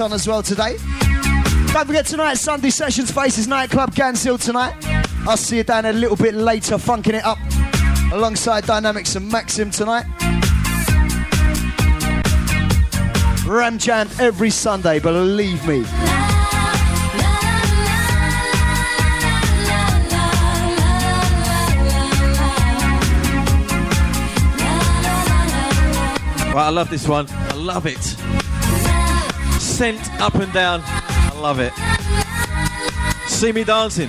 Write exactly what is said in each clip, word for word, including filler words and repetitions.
on as well today. Don't forget tonight, Sunday Sessions, Faces Nightclub, Ganshill tonight. I'll see you down there a little bit later, funking it up alongside Dynamics and Maxim tonight. Ram Jam every Sunday, believe me. Right, I love this one. I love it. Sent up and down. I love it. See me dancing.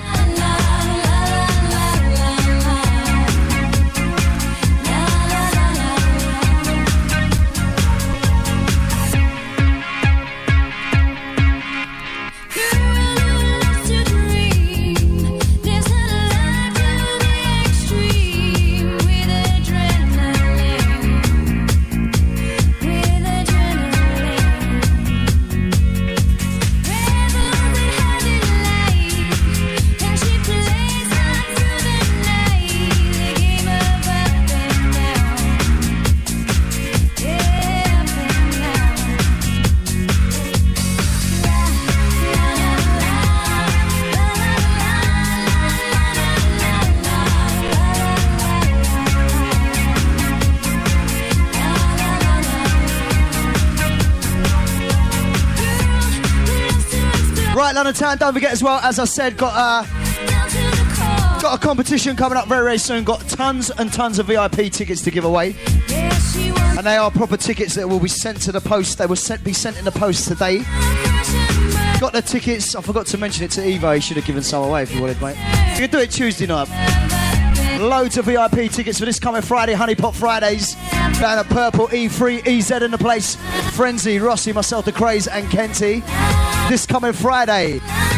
London Town, don't forget as well, as I said, got uh, got a competition coming up very, very soon. Got tons and tons of V I P tickets to give away. And they are proper tickets that will be sent to the post. They will sent, be sent in the post today. Got the tickets. I forgot to mention it to Evo. He should have given some away if you wanted, mate. You can do it Tuesday night. Loads of V I P tickets for this coming Friday, Honeypot Fridays. Down at Purple, E three, E Z in the place. Frenzy, Rossi, myself, The Craze and Kenty. This coming Friday.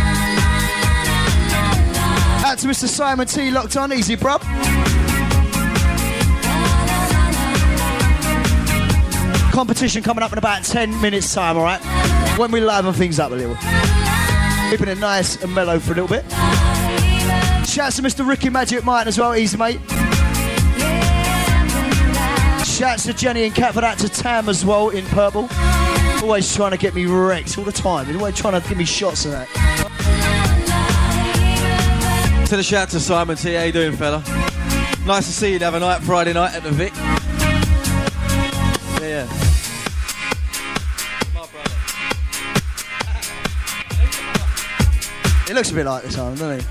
Out to Mister Simon T, locked on. Easy, bruv. Competition coming up in about ten minutes time, alright? When we liven things up a little. Keeping it nice and mellow for a little bit. Shouts to Mister Ricky Magic Martin as well, easy, mate. Shouts to Jenny and Kat for that, to Tam as well in Purple. Always trying to get me wrecked all the time. They're always trying to give me shots of that. To the shout to Simon T, how you doing, fella? Nice to see you the other night, Friday night at the Vic. Yeah, yeah. My brother. He looks a bit like this one, doesn't he?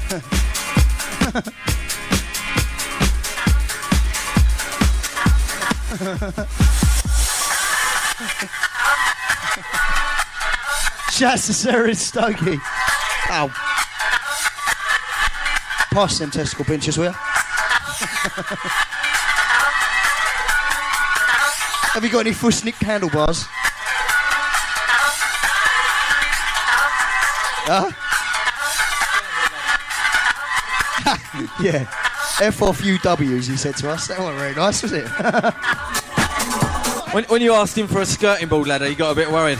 Shouts to Sarah and Stokey. Ow. Pass them testicle pinchers, will you? Have you got any Fushnik handlebars? Huh? Yeah. F off U Ws, he said to us. That wasn't very nice, was it? when, when you asked him for a skirting board ladder, he got a bit worried.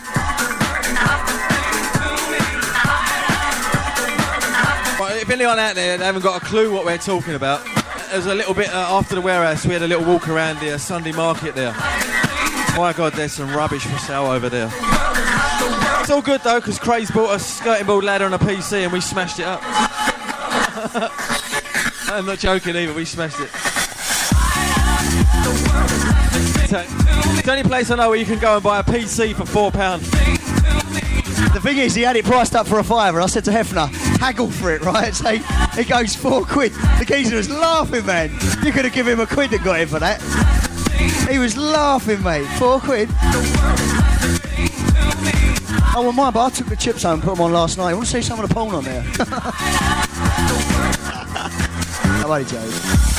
If anyone out there they haven't got a clue what we're talking about, there's a little bit uh, after the warehouse. We had a little walk around the uh, Sunday market there. My God, there's some rubbish for sale over there. It's all good though, because Craze bought a skirting board ladder and a P C and we smashed it up. I'm not joking either, we smashed it. So, it's the only place I know where you can go and buy a P C for four pounds. The thing is, he had it priced up for a fiver. I said to Hefner, haggle for it, right? So he goes four quid. The geezer was laughing, man. You could have given him a quid and got him for that. He was laughing, mate. Four quid. Oh, well, mine, but I took the chips home and put them on last night. I want to see some of the porn on there. I'm only joking.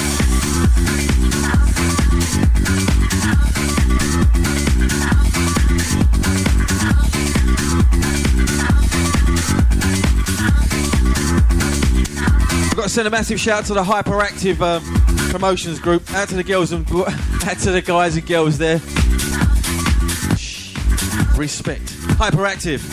I've got to send a massive shout out to the Hyperactive um, promotions group. Out to the girls and out to the guys and girls there. Shh. Respect. Hyperactive.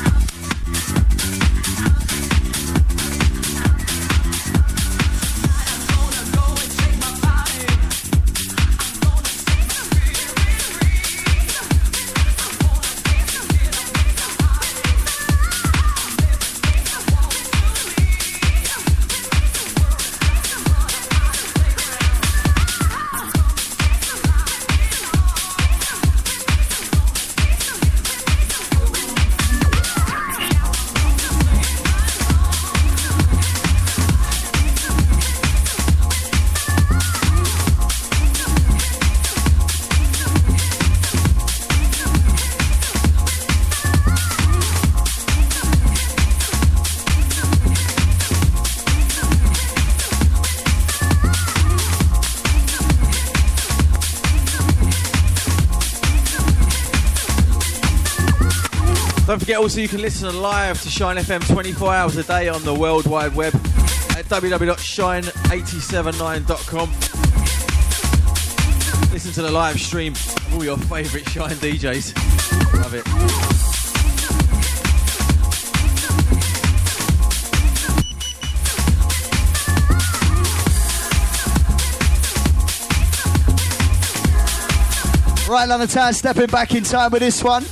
Don't forget also you can listen live to Shine F M twenty-four hours a day on the World Wide Web at w w w dot shine eight seven nine dot com. Listen to the live stream of all your favourite Shine D Js. Love it. Right, London Town stepping back in time with this one.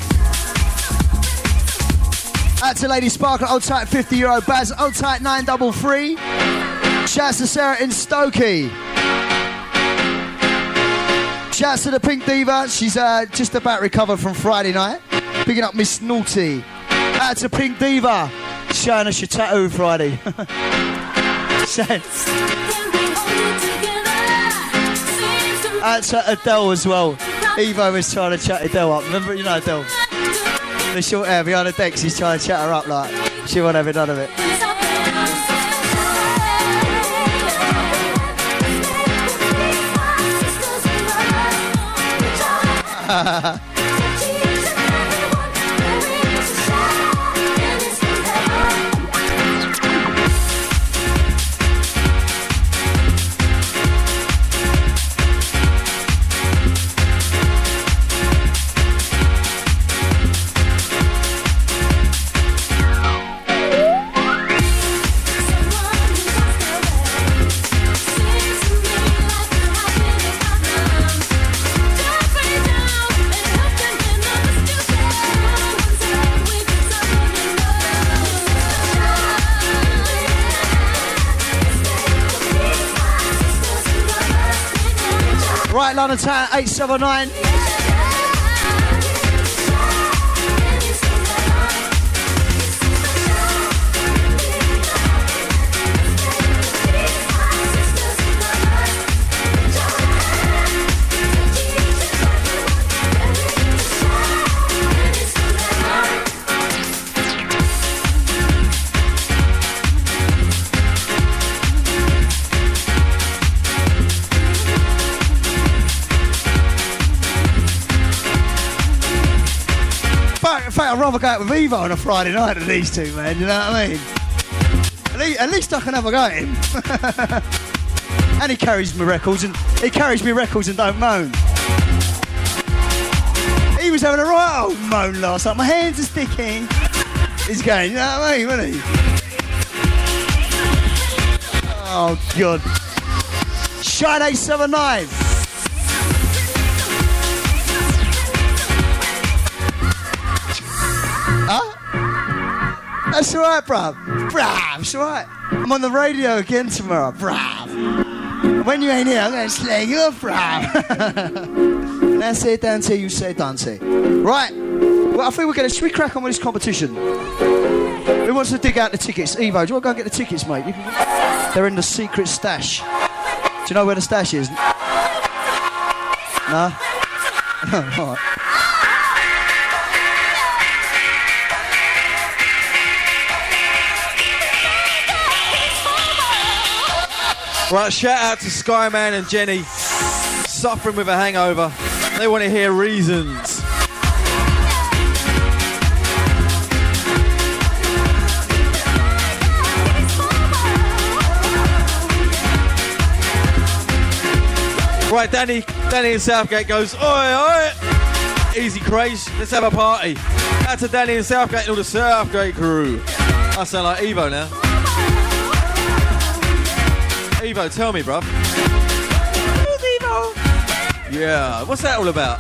Out to Lady Sparkle, old tight fifty euro. Baz, old tight nine double three. Shouts to Sarah in Stokey. Shouts to the Pink Diva. She's uh, just about recovered from Friday night. Picking up Miss Naughty. Out to Pink Diva. Showing us your tattoo Friday. Out to Adele as well. Evo was trying to chat Adele up. Remember, you know Adele? The short hair behind the decks, he's trying to chat her up like she won't have none of it. Right, London Town, eight seven nine. I'd rather go out with Evo on a Friday night than these two, man, you know what I mean? At least, at least I can have a go at him. And he carries me records and he carries me records and don't moan. He was having a right old moan last night. My hands are sticking. He's going, you know what I mean, wasn't he? Oh, God. Shine eight seven nine. Huh? That's alright, bruv. Bruv, it's alright. I'm on the radio again tomorrow, bruv. When you ain't here, I'm going to slay you up, bruv. Let's say Dante, you say Dante. Right. Well, I think we're going to... Should we crack on with this competition? Who wants to dig out the tickets? Evo, do you want to go and get the tickets, mate? You can... They're in the secret stash. Do you know where the stash is? No? Alright. Right, shout out to Skyman and Jenny, suffering with a hangover. They want to hear Reasons. Right, Danny, Danny in Southgate goes, oi, oi, easy craze, let's have a party. Out to Danny in Southgate and all the Southgate crew. I sound like Evo now. Evo, tell me, bruv. Who's Evo? Yeah, what's that all about?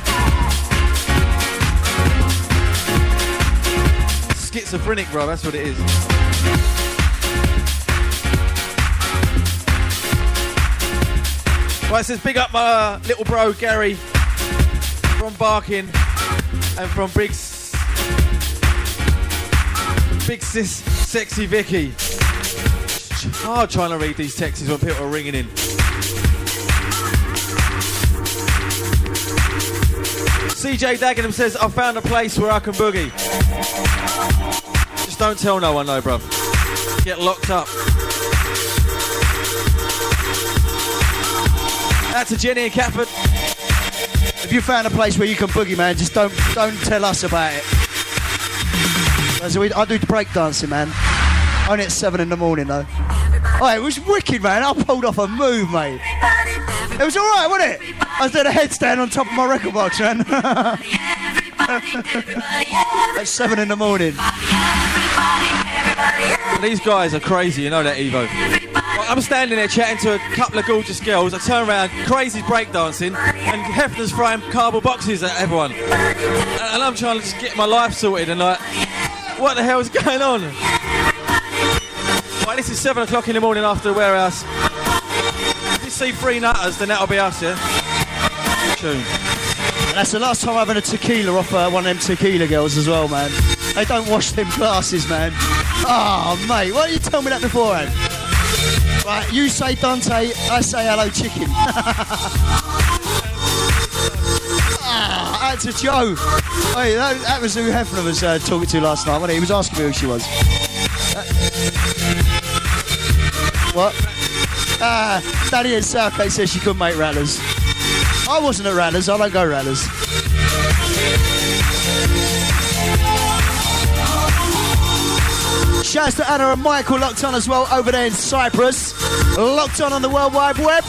Schizophrenic, bruv, that's what it is. Right, it says big up my uh, little bro, Gary, from Barking, and from Big, S- Big Sis, Sexy Vicky. Hard trying to read these texts when people are ringing in. C J Dagenham says, I found a place where I can boogie. Just don't tell no one, though, bruv. Get locked up. Out to Jenny and Catford. If you found a place where you can boogie, man, just don't don't tell us about it. So we, I do break dancing, man. Only at seven in the morning, though. Oh, it was wicked, man. I pulled off a move, mate. It was all right, wasn't it? I was doing a headstand on top of my record box, man. At seven in the morning. These guys are crazy, you know that, Evo. I'm standing there chatting to a couple of gorgeous girls. I turn around, crazy's breakdancing, and Hefner's throwing cardboard boxes at everyone. And I'm trying to just get my life sorted, and like, what the hell's going on? Right, this is seven o'clock in the morning after the warehouse. If you see three nutters, then that'll be us, yeah? Tune. That's the last time I've had a tequila off uh, one of them tequila girls as well, man. They don't wash them glasses, man. Oh, mate, why don't you tell me that beforehand? Right, you say Dante, I say hello chicken. Ah, that's a Joe. Hey, that, that was who Hefner was uh, talking to last night, wasn't he? He was asking me who she was. Uh, what? Ah, Danny in Southgate says she couldn't make rattlers. I wasn't at rattlers, I don't go rattlers. Shouts to Anna and Michael locked on as well over there in Cyprus. Locked on on the World Wide Web.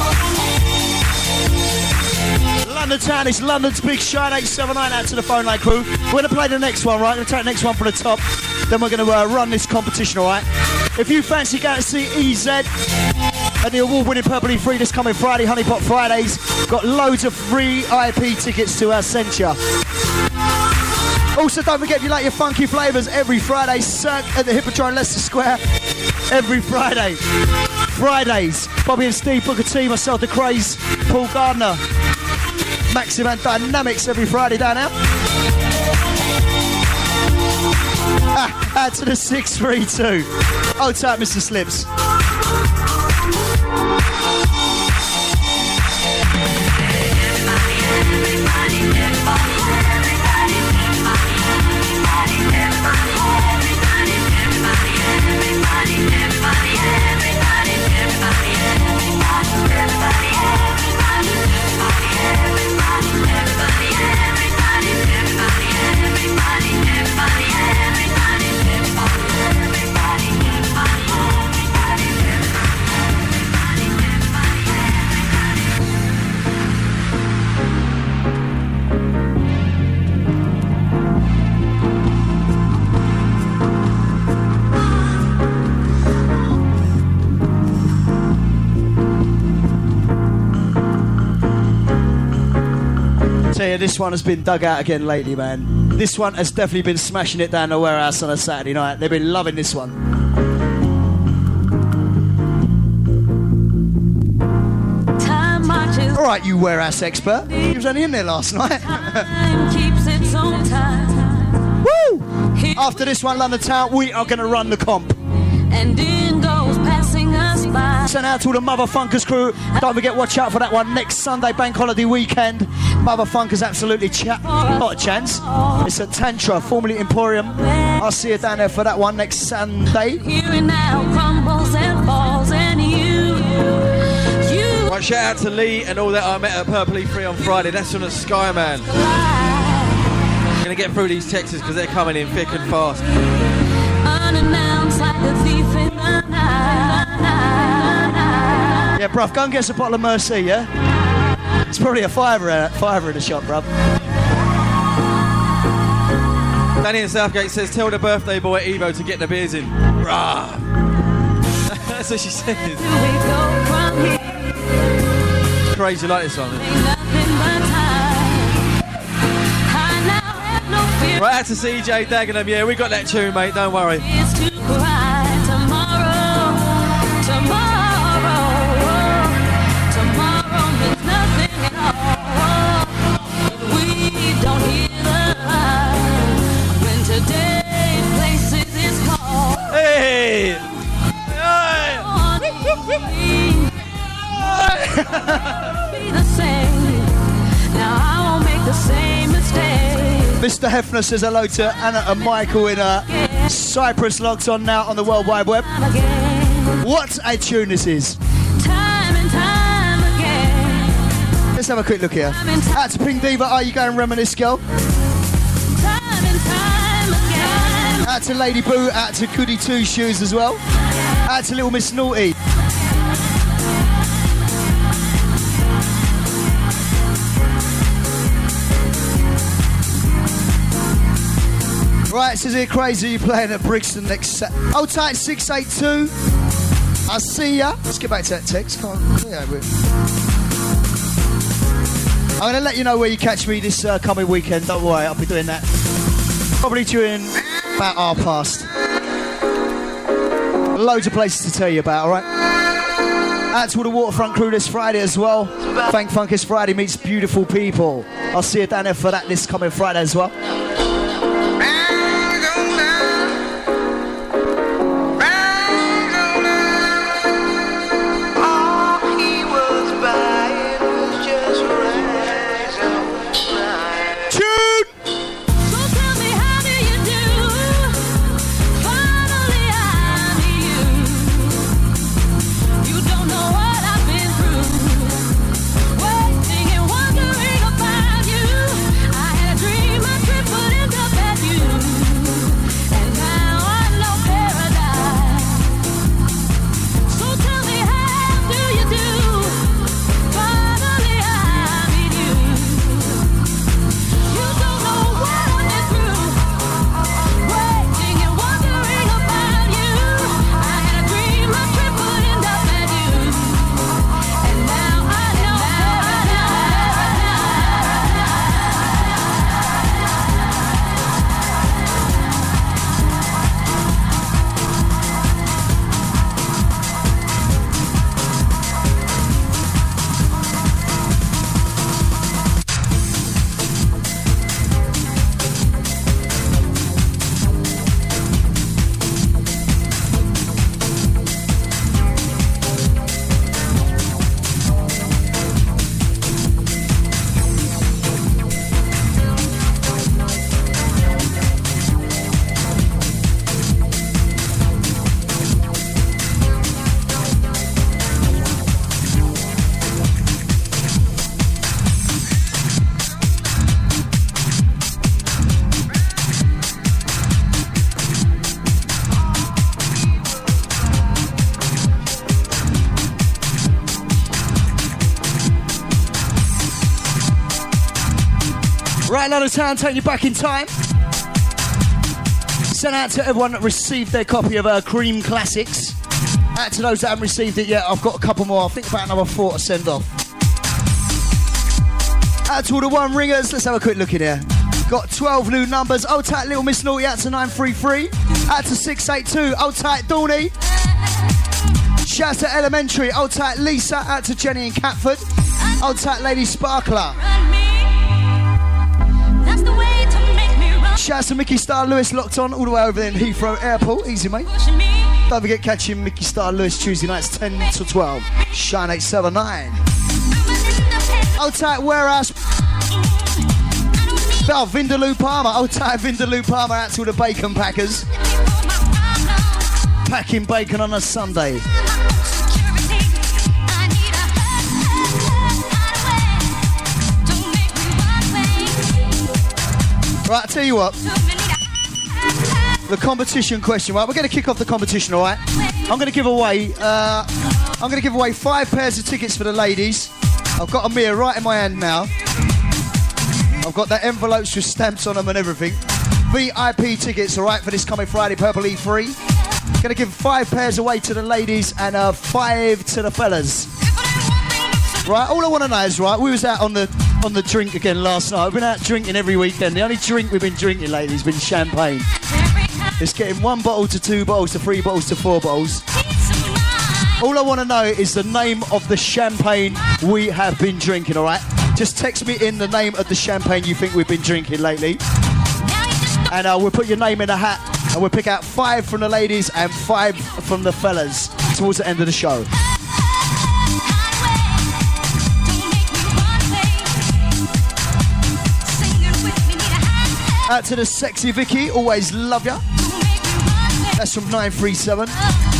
London Town is London's big shine. eight seven nine out to the phone line crew. We're going to play the next one, right? We're going to take the next one from the top. Then we're going to uh, run this competition, all right? If you fancy going to see E Z and the award-winning Purple E three this coming Friday, Honeypot Fridays, got loads of free I P tickets to our Sentia. Also, don't forget if you like your funky flavours, every Friday, Cirque at the Hippodrome, Leicester Square. Every Friday. Fridays. Bobby and Steve, Booker T, myself, The Craze, Paul Gardner, Maxim and Dynamics every Friday down there. Ah, add to the six three two. Hold tight, Mister Slips. Tell you, this one has been dug out again lately, man. This one has definitely been smashing it down the warehouse on a Saturday night. They've been loving this one. All right, you warehouse expert. He was only in there last night. Woo! After this one, London Town, we are going to run the comp. And in goes passing us by. Send out to all the Motherfunkers crew. Don't forget, watch out for that one next Sunday, bank holiday weekend. Motherfunkers absolutely cha- not a chance. It's at Tantra, formerly Emporium. I'll see you down there for that one next Sunday. Here now crumbles and falls and you, you. Right, shout out to Lee and all that I met at Purple E three on Friday. That's on the Sky, man. I'm going to get through these texts because they're coming in thick and fast. Unannounced like a thief in the night. Yeah, bruv, go and get us a bottle of Mercy, yeah? It's probably a fiver, uh, fiver in the shop, bruv. Danny in Southgate says, tell the birthday boy Evo to get the beers in. Rah! That's what she says. Crazy, like this one. Right out to C J Dagenham, yeah, we got that tune, mate, don't worry. Hey! Mister Hefner says hello to Anna and Michael in uh, Cyprus, locked on now on the World Wide Web. What a tune this is. Time and time again. Let's have a quick look here. Out to Pink Diva, are you going reminisce, girl? Time and time again. Out to Lady Boo, out to Goody Two Shoes as well. Out to Little Miss Naughty. Right, it says here, Crazy, you're playing at Brixton next Saturday. Hold tight, six eight two. I'll see ya. Let's get back to that text. Come on. Yeah, I'm going to let you know where you catch me this uh, coming weekend. Don't worry, I'll be doing that. Probably during about half past. Loads of places to tell you about, alright? Out to all the Waterfront crew this Friday as well. Thank Funkist Friday meets beautiful people. I'll see you down there for that this coming Friday as well. Right, London Town, taking you back in time. Sent out to everyone that received their copy of uh, Cream Classics. Out to those that haven't received it yet, I've got a couple more. I think about another four to send off. Out to all the one ringers, let's have a quick look in here. Got twelve new numbers. Old tight Little Miss Naughty out to nine three three. Out to six eight two. Old tight Dawny. Shout out to Elementary. Old tight Lisa. Out to Jenny and Catford. Old tight Lady Sparkler. Shout out to Mickey Star Lewis locked on all the way over there in Heathrow Airport. Easy, mate. Don't forget catching Mickey Star Lewis Tuesday nights ten to twelve. Shine eight seven nine. Old tight Warehouse. Oh, Vindaloo Palmer. Old tight Vindaloo Palmer out to all the bacon packers. Packing bacon on a Sunday. Right, I'll tell you what. The competition question, right? We're going to kick off the competition, all right? I'm going to give away, uh, I'm going to give away five pairs of tickets for the ladies. I've got a mirror right in my hand now. I've got the envelopes with stamps on them and everything. V I P tickets, all right, for this coming Friday, Purple E three. Going to give five pairs away to the ladies and uh, five to the fellas. Right, all I want to know is, right, we was out on the on the drink again last night. We've been out drinking every weekend. The only drink we've been drinking lately has been champagne. It's getting one bottle to two bottles to three bottles to four bottles. All I want to know is the name of the champagne we have been drinking, all right? Just text me in the name of the champagne you think we've been drinking lately. And uh, we'll put your name in a hat and we'll pick out five from the ladies and five from the fellas towards the end of the show. Out to the sexy Vicky, always love ya. That's from nine three seven.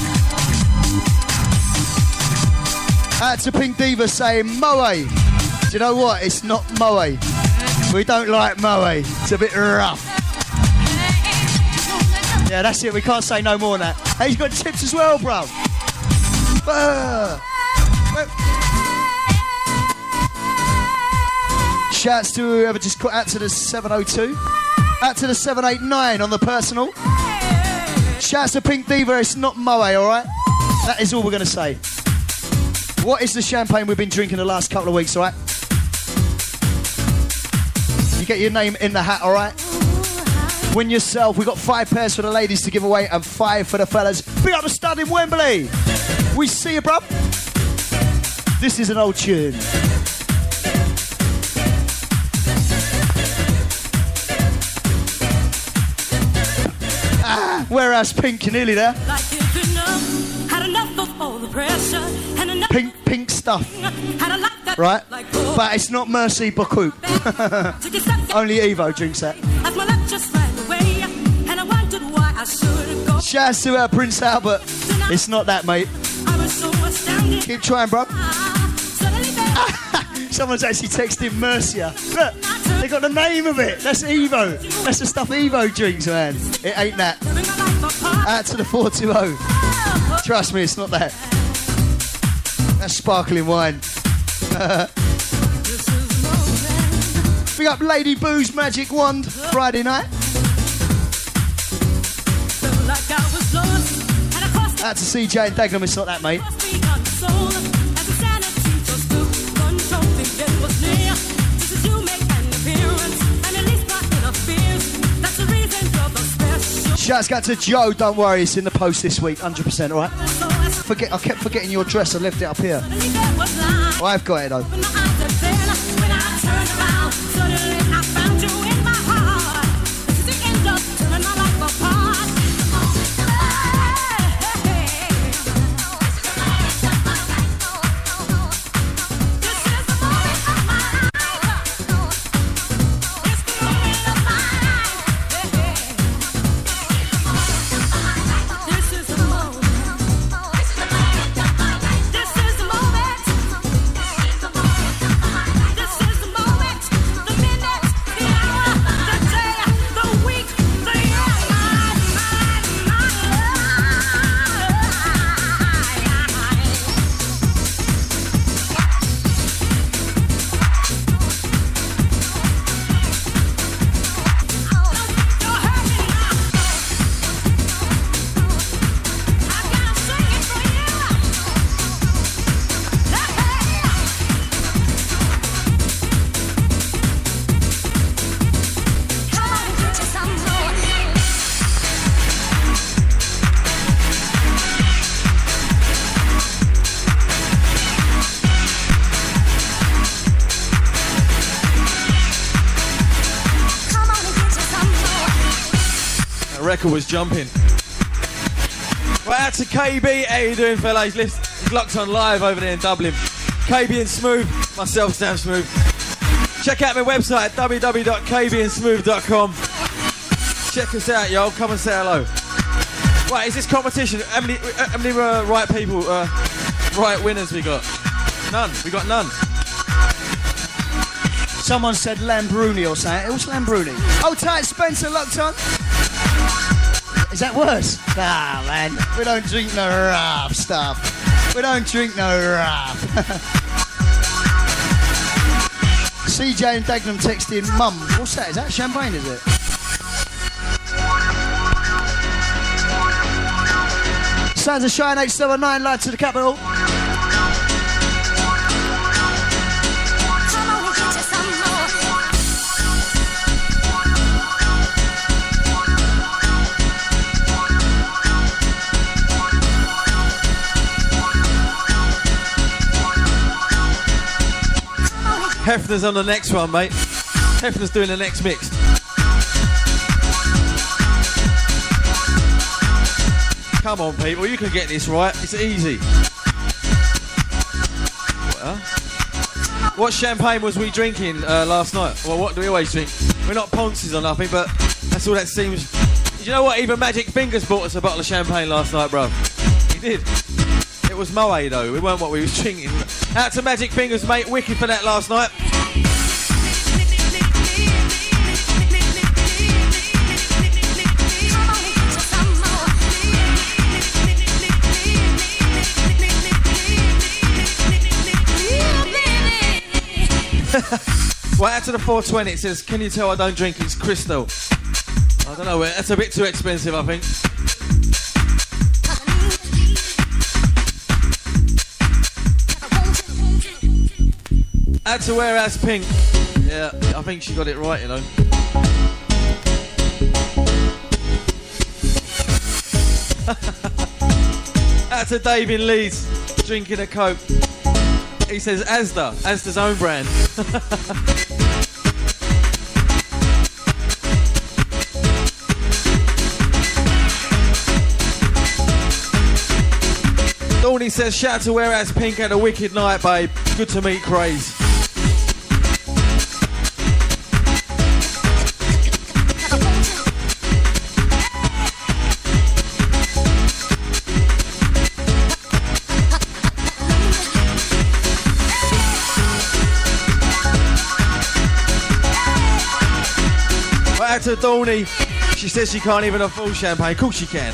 Out to Pink Diva saying Moe. Do you know what? It's not Moe. We don't like Moe. It's a bit rough. Yeah, Yeah, that's it. We can't say no more than that. Hey, he's got tips as well, bro. Uh, Shouts to whoever just got out to the seven oh two. Out to the seven eight nine on the personal. Shouts to Pink Diva. It's not Moe, alright? That is all we're going to say. What is the champagne we've been drinking the last couple of weeks, alright? You get your name in the hat, alright? Win yourself. We've got five pairs for the ladies to give away and five for the fellas. Big up the stud in Wembley. We see you, bruv. This is an old tune. Ah, whereas Pink, you're nearly there. Pink, pink stuff. Right? But it's not Mercy Bacoup. Only Evo drinks that. Shouts to uh, Prince Albert. It's not that, mate. Keep trying, bro. Someone's actually texting Mercia. Look, they got the name of it. That's Evo. That's the stuff Evo drinks, man. It ain't that. Out to the four two oh. Trust me, it's not that. That's sparkling wine. Big up Lady Boo's Magic Wand Friday night. Out to C J and Dagenham, it's not that, mate. Shouts out to Joe, don't worry, it's in the post this week, one hundred percent, alright? Forget, I kept forgetting your address, I left it up here. Oh, I've got it though. Record was jumping. Right out to K B. How you doing, fellas? He's locked on live over there in Dublin. K B and Smooth, myself, Sam Smooth. Check out my website, w w w dot k b and smooth dot com. Check us out, y'all. Come and say hello. Right, is this competition? How many, how many uh, right people, uh, right winners we got? None. We got none. Someone said Lambruni or something. It was Lambruni. Oh, tight, Spencer, locked on. Is that worse? Ah, man. We don't drink no rough stuff. We don't drink no rough. C J and Dagenham texting, Mum. What's that? Is that champagne, is it? Sounds of Shine eight seven nine, light to the capital. Hefner's on the next one, mate. Hefner's doing the next mix. Come on, people, you can get this right. It's easy. What, huh? What champagne was we drinking uh, last night? Well, what do we always drink? We're not Ponces or nothing, but that's all that seems. You know what? Even Magic Fingers bought us a bottle of champagne last night, bro. He did. It was Moe, though. It weren't what we was drinking. Out to Magic Fingers, mate. Wicked for that last night. Right out to the four twenty, it says, can you tell I don't drink? It's Crystal. I don't know, that's a bit too expensive, I think. Out to Warehouse Pink. Yeah, I think she got it right, you know. Out to Dave in Leeds, drinking a Coke. He says Asda, Asda's own brand. Dawny says, shout out to Warehouse Pink, had a wicked night, babe. Good to meet Craze. Right out to Dawny. She says she can't even afford champagne. Of course she can.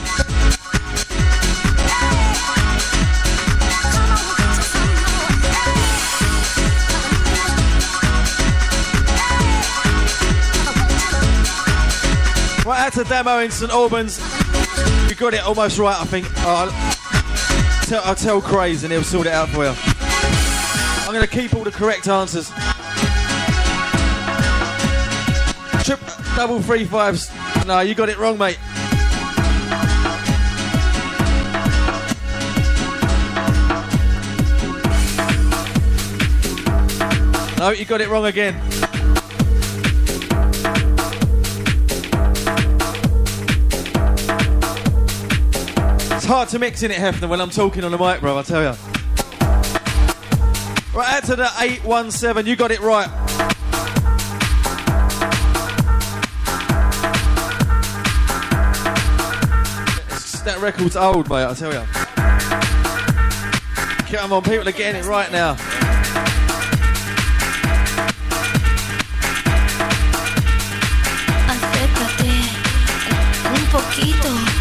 Right out to Damo in St Albans. You got it almost right, I think. Oh, I'll, tell, I'll tell Craze and he'll sort it out for you. I'm going to keep all the correct answers. Trip, double three fives. No, you got it wrong, mate. No, you got it wrong again. It's hard to mix in it, Hefner, when I'm talking on the mic, bro, I tell you. Right, out to the eight one seven, you got it right. It's, that record's old, mate, I tell you. Come on, people are getting it right now. Acércate un poquito.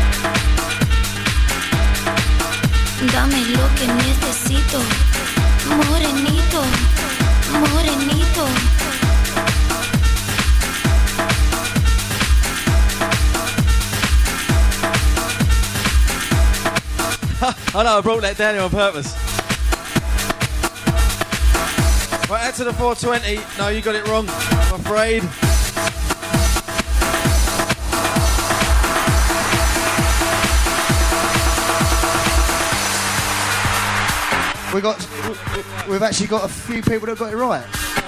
Dame lo que necesito, morenito, morenito. I know, I brought that down here on purpose. Right, out to the four twenty. No, you got it wrong, I'm afraid. We got, we've actually got a few people that got it right.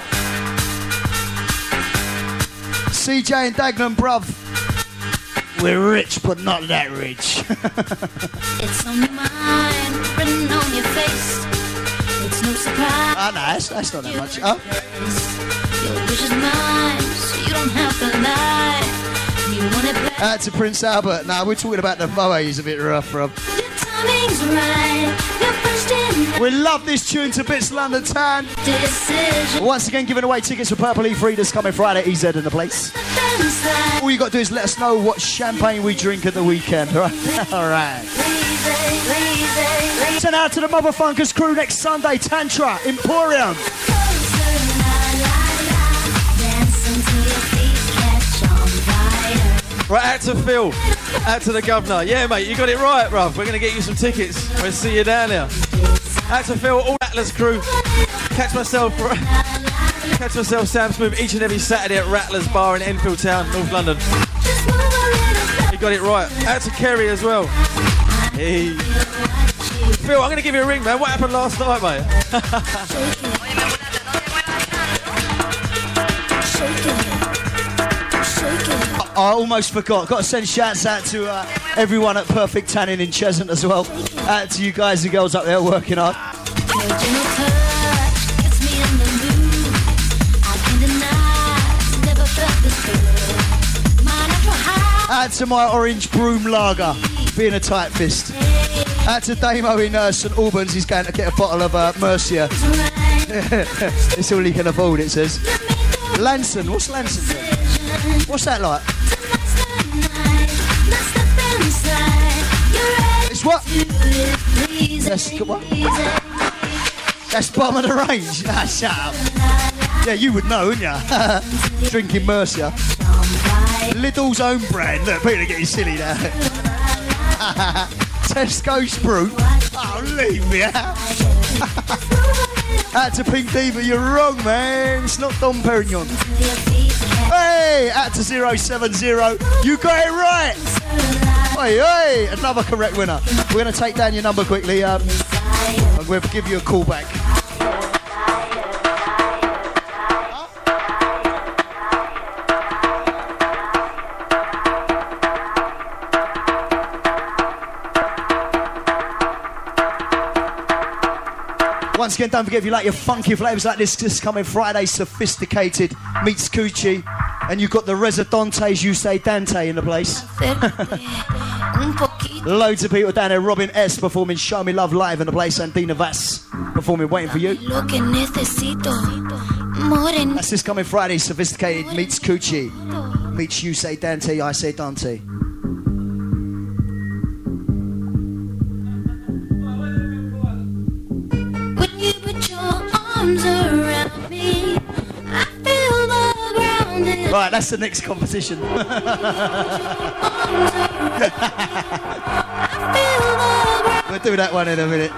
C J and Dagenham, bruv. We're rich, but not that rich. It's on your mind, written on your face. It's no surprise. Ah, no, that's, that's not that much. Oh. Your wish is mine, so you don't have to lie. You want it back. Out to Prince Albert. Nah, we're talking about the Moe. He's a bit rough, bruv. Your timing's right. You're pushed in. We love this tune to bits, London Town. Decision. Once again, giving away tickets for Purple Leaf Readers coming Friday, E Z in the place. All you got to do is let us know what champagne we drink at the weekend, all right? All right. Send out to the Motherfunkers crew next Sunday, Tantra, Emporium. Right, out to Phil, out to the governor. Yeah, mate, you got it right, bruv. We're going to get you some tickets. We'll see you down there. Out to Phil, all Atlas crew. Catch myself, catch myself, Sam Smooth, each and every Saturday at Rattlers Bar in Enfield Town, North London. You got it right. Out to Kerry as well. Hey. Phil, I'm going to give you a ring, man. What happened last night, mate? I almost forgot. Got to send shouts out to uh, everyone at Perfect Tanning in Cheshunt as well. Out to you guys and girls up there working hard. Out to my orange broom lager, being a tight fist. Out to Damo in uh, St Albans, he's going to get a bottle of uh, Mercia. It's all he can afford, it says. Lanson, what's Lanson? What's that like? It's what? That's what? That's bottom of the range. Ah, shut up. Yeah, you would know, wouldn't you? Drinking Mercia. Lidl's own brand. Look, people are getting silly now. Tesco's Brute. Oh, leave me out. Out to Pink Diva, you're wrong, man. It's not Dom Perignon. Hey, out to zero seven zero. You got it right. Hey, hey, another correct winner. We're going to take down your number quickly. Um, and we'll give you a call back. Once again, don't forget, if you like your funky flavours like this, this coming Friday, Sophisticated meets Coochie. And you've got the Residentes, you say Dante in the place. Loads of people down there. Robin S performing Show Me Love live in the place. And Dina Vass performing Waiting For You. That's this coming Friday, Sophisticated meets Coochie. Meets You Say Dante, I Say Dante. Around me, I feel the ground. Right, that's the next competition. We'll do that one in a minute.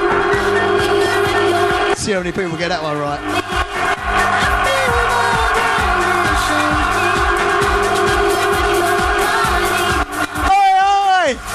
See how many people get that one right. Oi, oi!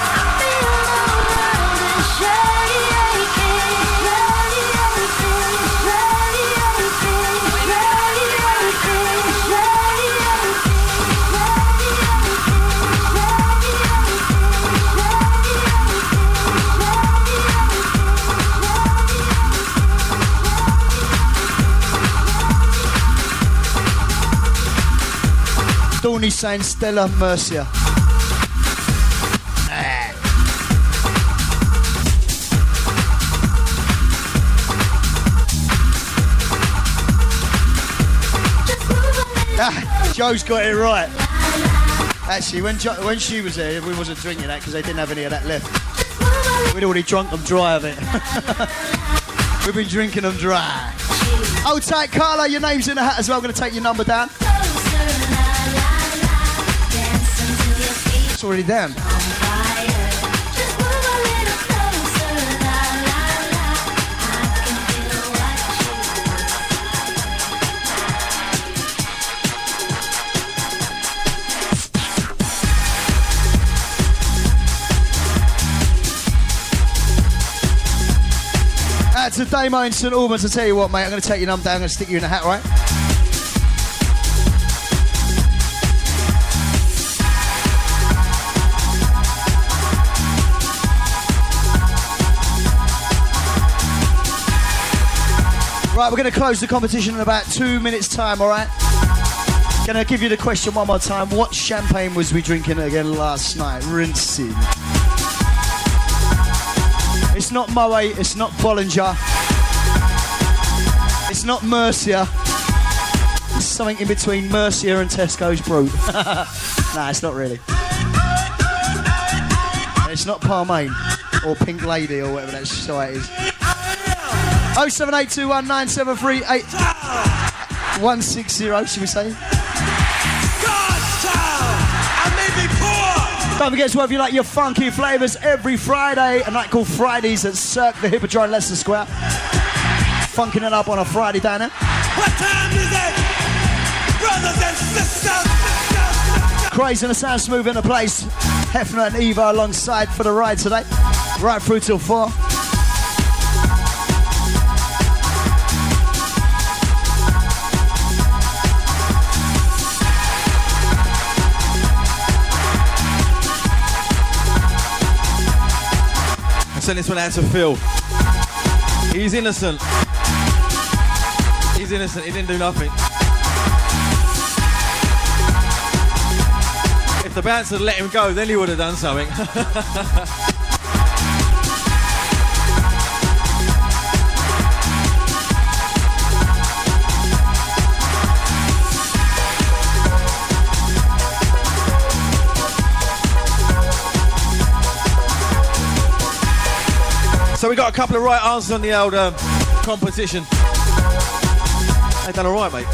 Dawney saying Stella Mercia. Ah, Joe's got it right. Actually, when jo when she was there, we wasn't drinking that because they didn't have any of that left. We'd already drunk them dry of it. We've been drinking them dry. Hold tight, Carla. Your name's in the hat as well. I'm going to take your number down. It's already down. Out to Damo in St Albans. I'll tell you what, mate, I'm going to take your number down. I'm going to stick you in the hat, right? Right, we're going to close the competition in about two minutes' time, all right? Going to give you the question one more time. What champagne was we drinking again last night? Rinsing. It's not Moet, it's not Bollinger. It's not Mercia. It's something in between Mercia and Tesco's Brute. Nah, it's not really. It's not Parmaine or Pink Lady or whatever that shite is. oh seven eight two one nine seven three eight one six zero, should we say? Don't forget to, if you like your funky flavours, every Friday, a night called Fridays at Cirque, the Hippodrome, Leicester Square. Funking it up on a Friday down there. What time is it? Brothers and sisters. Crazy and the sound smooth in the place. Hefner and Eva alongside for the ride today. Right through till four. Send this one out to Phil. He's innocent. He's innocent. He didn't do nothing. If the bouncer had let him go, then he would have done something. So we got a couple of right answers on the old um, competition. They've done all right, mate.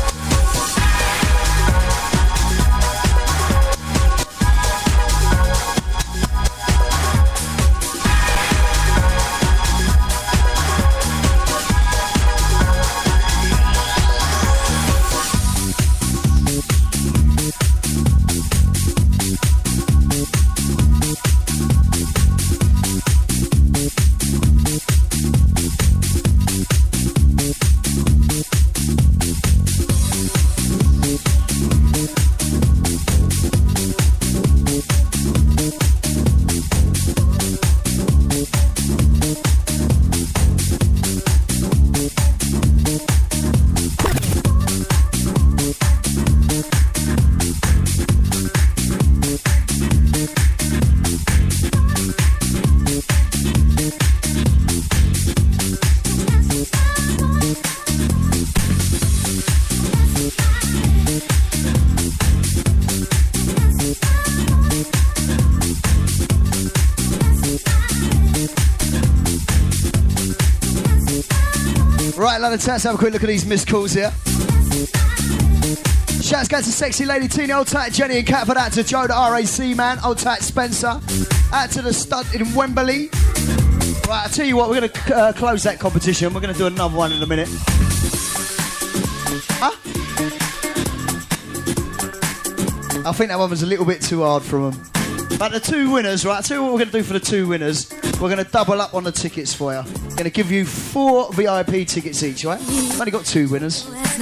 Right, London, let's have a quick look at these missed calls here. Shouts go to Sexy Lady Tina, old tight Jenny and Catford, out to Joe the R A C man, old tight Spencer, out to the stud in Wembley. Right, I'll tell you what, we're going to uh, close that competition. We're going to do another one in a minute. Huh? I think that one was a little bit too hard for them. But the two winners, right, I'll tell you what we're going to do for the two winners. We're going to double up on the tickets for you. Going to give you four V I P tickets each, right? We've only got two winners.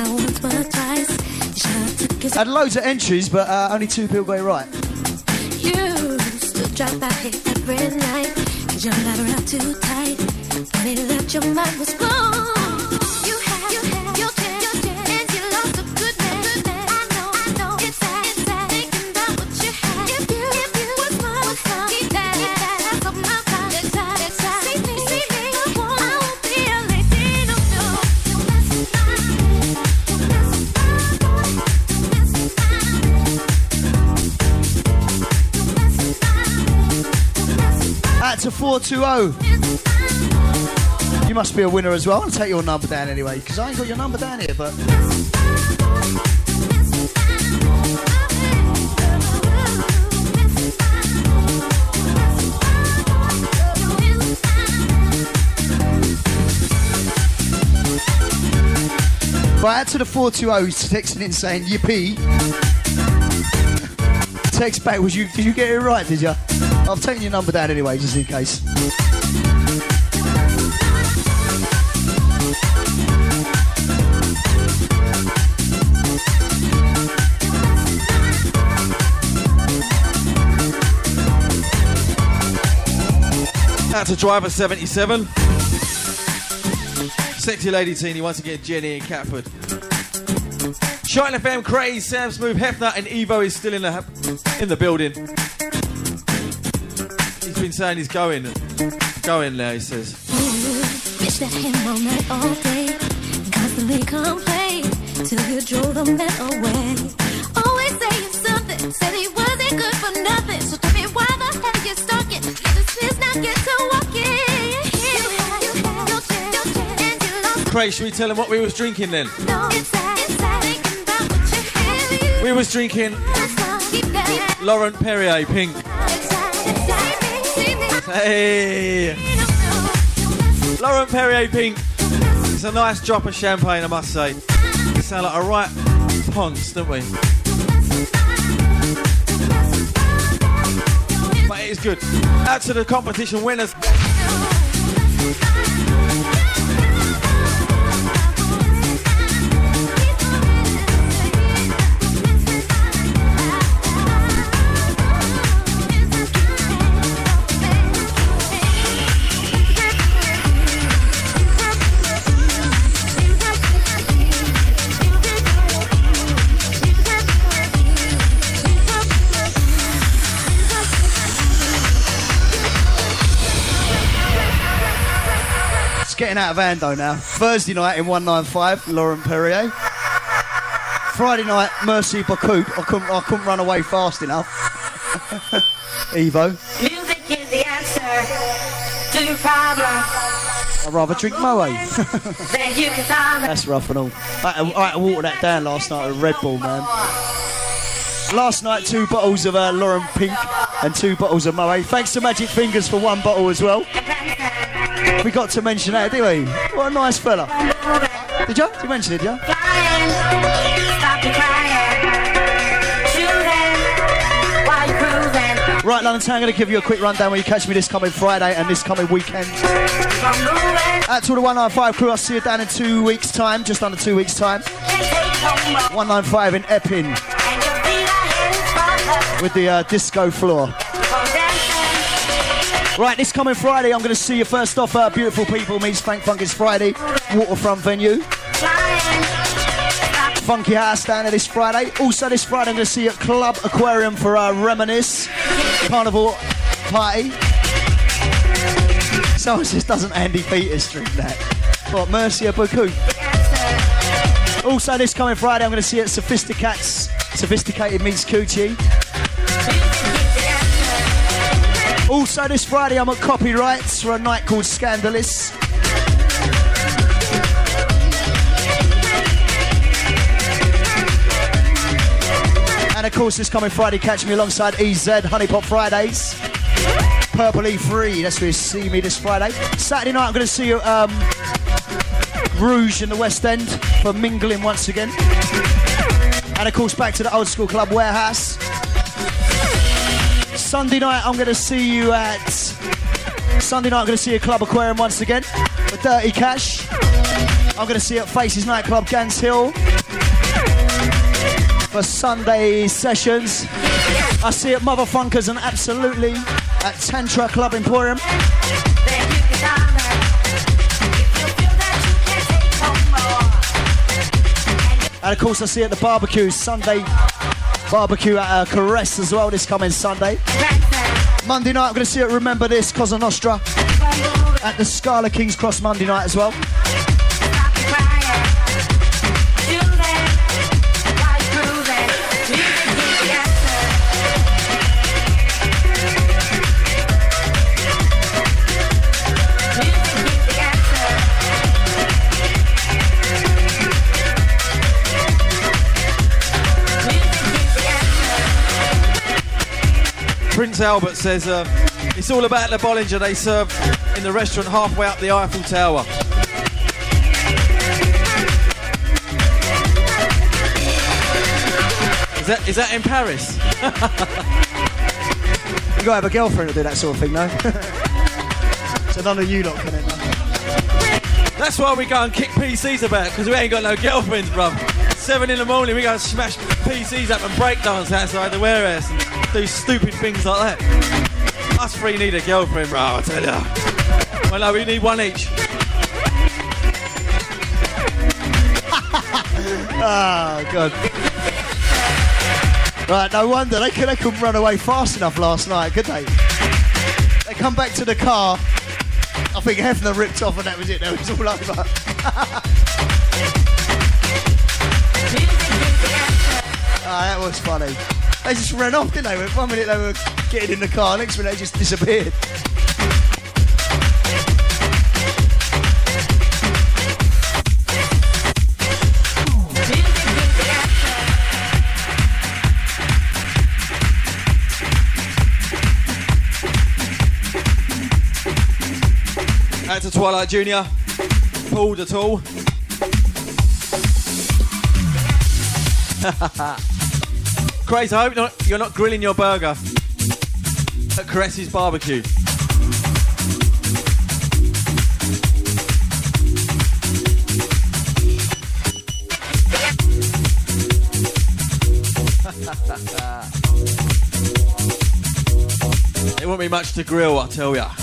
Had loads of entries, but uh, only two people got it right. You still drop by here every night, 'cause you're never out too tight. Funny that your mind was blown. You had, you had your chance, your chance, and you lost a good man. Good man. I know, I know. It's sad, it's sad. Thinking about what you had. If you, if you was mine, was mine. Keep that, keep that. That's up my side. Next time, next time. See me, see me. I won't, I won't be a lady, no, no. Don't mess with mine. Don't mess with mine. Don't mess with mine. Don't mess with mine. Out to four two oh. You must be a winner as well. I'll take your number down anyway, because I ain't got your number down here, but... Right, out to the four two oh, texting in saying, yippee. Text back, was you, did you get it right, did you? I've taken your number down anyway, just in case. Out to driver seventy-seven. Sexy Lady Teeny, once again, Jenny and Catford. Shine F M, Craze, Sam Smooth, Hefner, and Evo is still in the in the building. He's been saying he's going. Going now, he says. Bitch that him all night, all day, constantly complain till you drove the man away. Always saying something, said he wasn't good for nothing. So tell me why the hell you stalking? Let the sis not get to walking. Craig, should we tell him what we was drinking then? No, it's sad, it's sad. Thinking about what you had. We was drinking Laurent Perrier Pink. Hey, Laurent Perrier Pink. It's a nice drop of champagne, I must say. We sound like a right ponce, don't we? But it is good. Out to the competition winners. Getting out of Ando now. Thursday night in one ninety-five, Laurent Perrier. Friday night, Mercy Bacoup. I couldn't, I couldn't run away fast enough. Evo. Music is the answer to your problem. I'd rather drink Moe. That's rough and all. I had, to, I had to water that down last night with Red Bull, man. Last night, two bottles of uh, Lauren Pink and two bottles of Moe. Thanks to Magic Fingers for one bottle as well. We got to mention that, didn't we? What a nice fella. Did you? Did you mention it, did you? Right, London Town, I'm going to give you a quick rundown where you catch me this coming Friday and this coming weekend. Out to the one ninety-five crew, I'll see you down in two weeks' time, just under two weeks' time. one ninety-five in Epping with the uh, disco floor. Right, this coming Friday, I'm going to see you first off, uh, Beautiful People meets Frank Funky's Friday, waterfront venue. Funky House down there this Friday. Also this Friday, I'm going to see you at Club Aquarium for our Reminisce Carnival party. Someone just doesn't Andy Peters drink that. What, Mercia Beaucoup? Also this coming Friday, I'm going to see you at Sophisticats, Sophisticated meets Coochie. Also this Friday, I'm at Copyrights for a night called Scandalous. And of course, this coming Friday, catch me alongside E Z, Honey Pop Fridays. Purple E three, that's where you see me this Friday. Saturday night, I'm going to see you um, Rouge in the West End for mingling once again. And of course, back to the old school club Warehouse. Sunday night, I'm going to see you at... Sunday night, I'm going to see you at Club Aquarium once again for Dirty Cash. I'm going to see you at Faces Nightclub, Gans Hill for Sunday sessions. I see you at Motherfunkers and Absolutely at Tantra Club Emporium. And of course, I see you at the barbecue, Sunday barbecue at uh, Caress as well this coming Sunday. Monday night, I'm going to see you at Remember This, Cosa Nostra at the Scala King's Cross Monday night as well. Prince Albert says uh, it's all about the Bollinger they serve in the restaurant halfway up the Eiffel Tower. Is that is that in Paris? You gotta have a girlfriend to do that sort of thing, no? So none of you lot can it, no? That's why we go and kick P Cs about, because we ain't got no girlfriends, bruv. Seven in the morning, we go and smash P Cs up and breakdance outside the warehouse and do stupid things like that. Us three need a girlfriend, bro, I tell ya. Well, no, we need one each. Oh, God. Right, no wonder. They, they couldn't run away fast enough last night, could they? They come back to the car. I think Hefner ripped off and that was it. That was all over. Ah, that was funny. They just ran off, didn't they? One minute they were getting in the car, next minute they just disappeared. Out to Twilight Junior, pulled at all. Crazy, I hope not, you're not grilling your burger at Caress's barbecue. It won't be much to grill, I tell ya.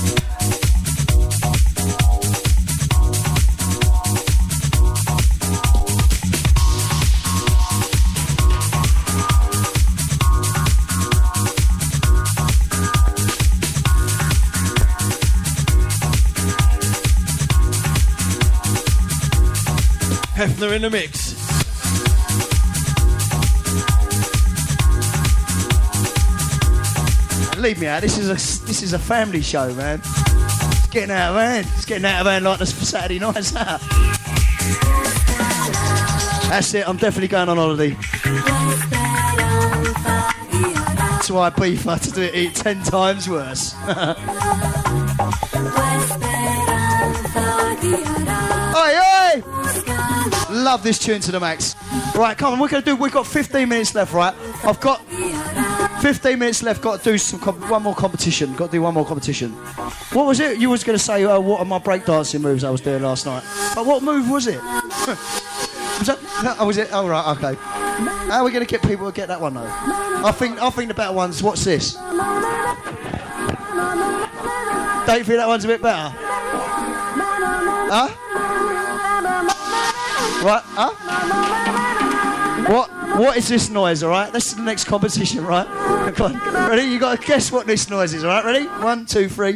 Hefner in the mix. Leave me out. This is a this is a family show, man. getting out of hand. It's getting out of hand like this Saturday night. That. That's it. I'm definitely going on holiday. To Ibiza to do it eat ten times worse. Oi, oi! Love this tune to the max. Right, come on, we're going to do, we've got fifteen minutes left, right? I've got fifteen minutes left, got to do some com- one more competition. Got to do one more competition. What was it? You was going to say, oh, what are my breakdancing moves I was doing last night? But what move was it? was that, oh, was it? Oh, right, okay. How are we going to get people to get that one, though? I think, I think the better one's, what's this? Don't you think that one's a bit better? Huh? Right, huh? What? What is this noise, alright? This is the next competition, right? Come on. Ready? You got to guess what this noise is, alright? Ready? One, two, three.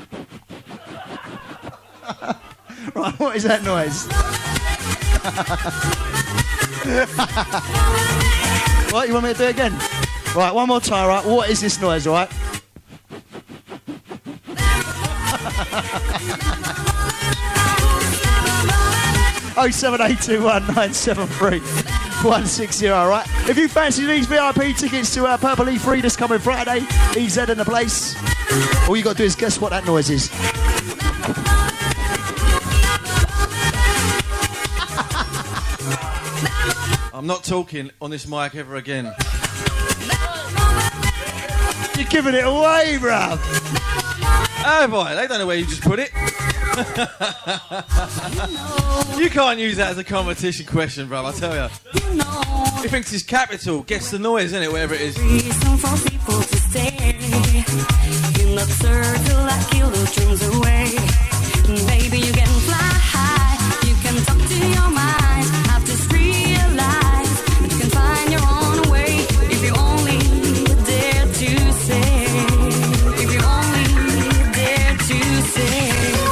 Right, what is that noise? What, you want me to do it again? Right, one more time, right? What is this noise, right? oh seven eight two one nine seven three one six zero, right? If you fancy these V I P tickets to uh, Purple E three this coming Friday, E Z in the place, all you got to do is guess what that noise is. I'm not talking on this mic ever again. You're giving it away, bruv. Oh boy, they don't know where you just put it. You can't use that as a competition question, bruv, I tell you. He thinks he's capital, gets the noise, innit, whatever it is. Reason for people to stay in that circle that kill the dreams away. Baby, you can fly high, you can talk to your mind. Have to realize that you can find your own way if you only dare to say. If you only dare to say.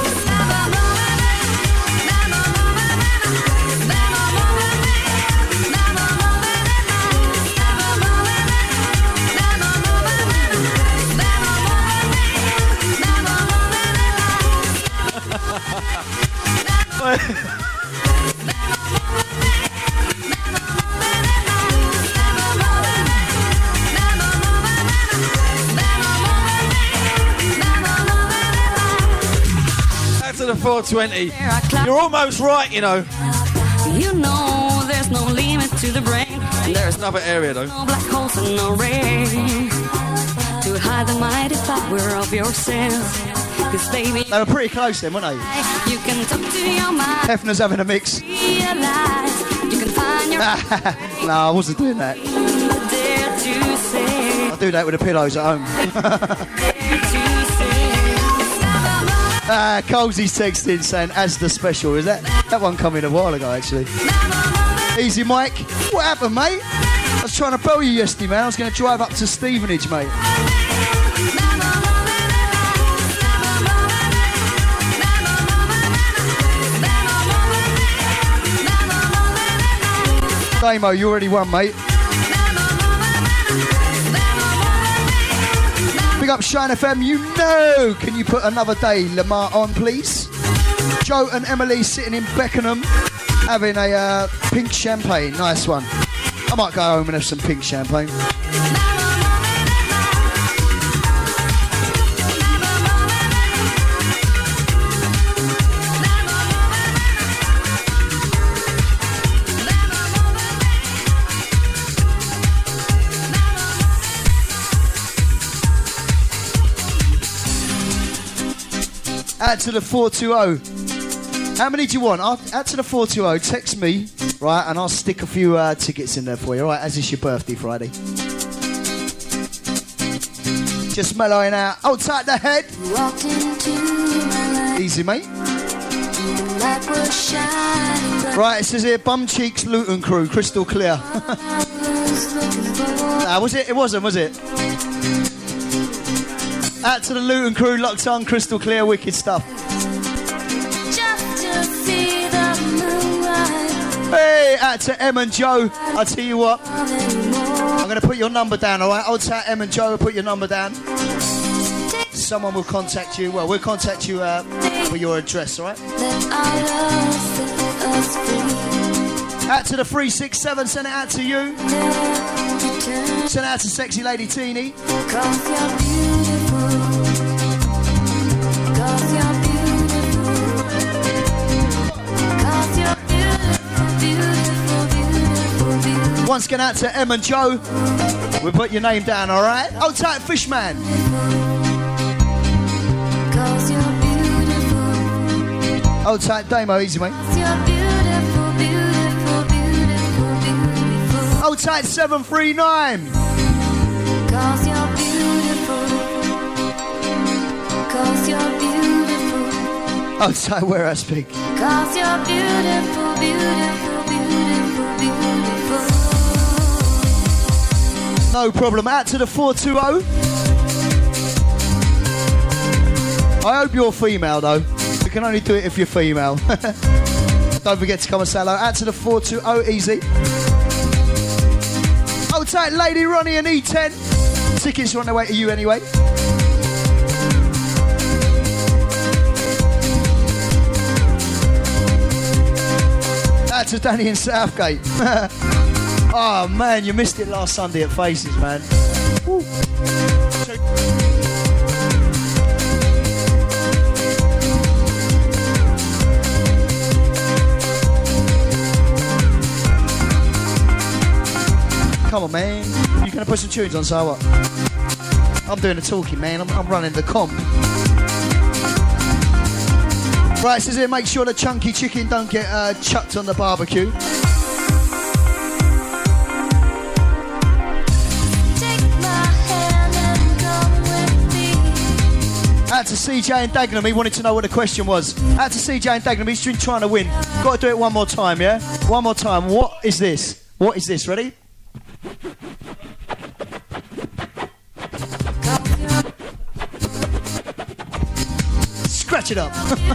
That's to the four twenty. You're almost right, you know. You know there's no limit to the brain. There's Another area, though. no black holes and no rain to hide the mighty power of yourself. Cause baby, They were pretty close then, weren't they? you can talk to your mind. Hefner's having a mix. Realize you can find your No, I wasn't doing that. dare to say. I do that with the pillows at home. Dare to say. Ah, Colesey's texting saying, as the special. Is that that one come in a while ago, actually? Easy, Mike. What happened, mate? I was trying to bell you yesterday, man. I was going to drive up to Stevenage, mate. Damo, you already won, mate. Big up Shine F M, you know. Can you put Another Day, Lamar, on, please? Joe and Emily sitting in Beckenham having a uh, pink champagne. Nice one. I might go home and have some pink champagne. Add to the four two zero. How many do you want? I'll, add to the four two zero. Text me, right, and I'll stick a few uh, tickets in there for you, all right, as it's your birthday Friday. Just mellowing out. Outside the head. Walked into my life, Easy, mate. light was shining, Right, it says here, Bum Cheeks Luton Crew, crystal clear. was looking for Nah, was it? It wasn't, was it? Out to the Luton Crew, locked on, crystal clear, wicked stuff. just to see the moonlight Hey, out to Em and Joe. I'll tell you what, I'm anymore. going to put your number down, all right? Old chat, Em and Joe, put your number down. someone will contact you. Well, we'll contact you uh, for your address, all right? Out to the three six seven, send it out to you. Send it out to Sexy Lady Teeny. Cause you're beautiful. Cause you're beautiful. Cause you're beautiful, beautiful, beautiful, beautiful. Once again out to Em and Joe. We'll put your name down, all right? Hold tight, Fishman. Cause you're beautiful. Hold tight, Damo, easy, mate. Cause you're beautiful, beautiful, beautiful, beautiful. Hold tight, seven three nine. Cause you're beautiful. Cause you're beautiful. Hold tight, where I speak. Cause you're beautiful, beautiful, beautiful, beautiful. No problem. Out to the four two zero. I hope you're female, though. You can only do it if you're female. Don't forget to come and say hello. Out to the four two zero, easy. Hold tight, Lady Ronnie and E ten. Tickets are on their way to you anyway. Out to Danny in Southgate. Oh man, you missed it last Sunday at Faces, man. Woo. Come on, man. You gonna put some tunes on, so what? I'm doing the talking, man. I'm, I'm running the comp. Right, says here, make sure the chunky chicken don't get uh, chucked on the barbecue. Out to C J and Dagenham, he wanted to know what the question was. Out to C J and Dagenham, he's been trying to win. Got to do it one more time, yeah? One more time. What is this? What is this? Ready? Scratch it up.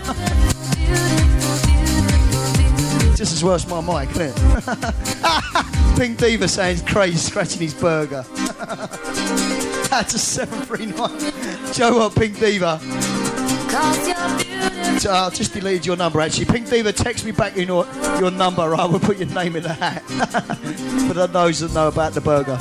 Just as well as my mic, isn't it? Pink Diva saying crazy scratching his burger. That's a seven three nine. Joe, what, Pink Diva? So I'll just delete your number actually. Pink Diva, text me back your, your number, right? We'll put your name in the hat. For those that know about the burger.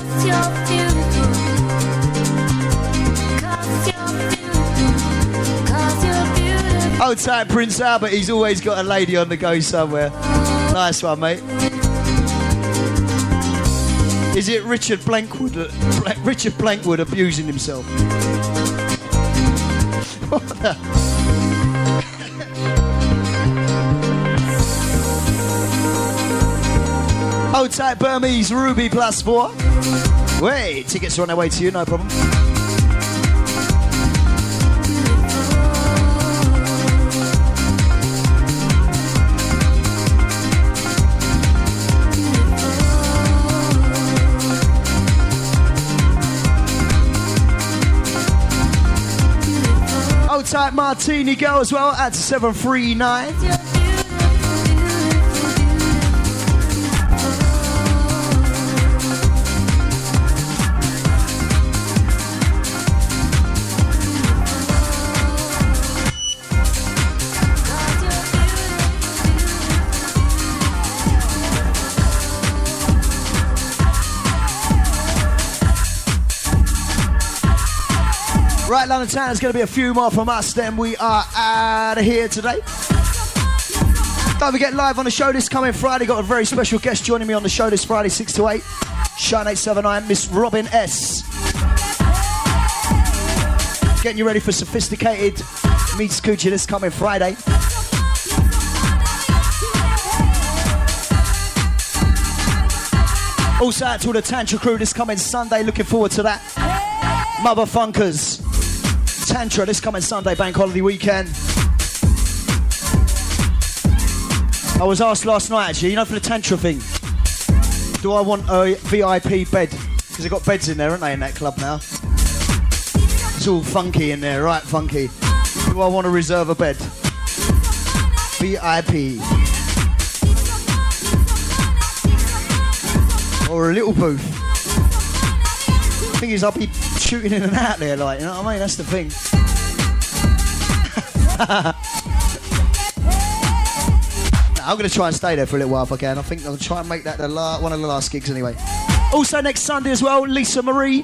Oh, tight Prince Albert, he's always got a lady on the go somewhere. Nice one, mate. Is it Richard Blankwood, uh, Blank, Richard Blankwood abusing himself? What the? Hold tight Burmese, Ruby plus four. Wait, tickets are on their way to you, no problem. Hold tight Martini girl as well, at seven three nine. Right, London Town, there's going to be a few more from us, then we are out of here today. Don't forget, live on the show this coming Friday, got a very special guest joining me on the show this Friday, six to eight. Shine eight seven nine, Miss Robin S. Getting you ready for Sophisticated meets Coochie this coming Friday. Also out to all the Tantra crew this coming Sunday, looking forward to that. Mother Funkers. Tantra this coming Sunday, bank holiday weekend. I was asked last night actually, you know, for the Tantra thing, do I want a V I P bed? Because they've got beds in there, haven't they, in that club now? It's all funky in there, right, funky. Do I want to reserve a bed? V I P. Or a little booth. Thing is, I'll be shooting in and out there, like, you know what I mean? That's the thing. I'm going to try and stay there for a little while if I can. I think I'll try and make that the la- one of the last gigs anyway. Also next Sunday as well, Lisa Marie.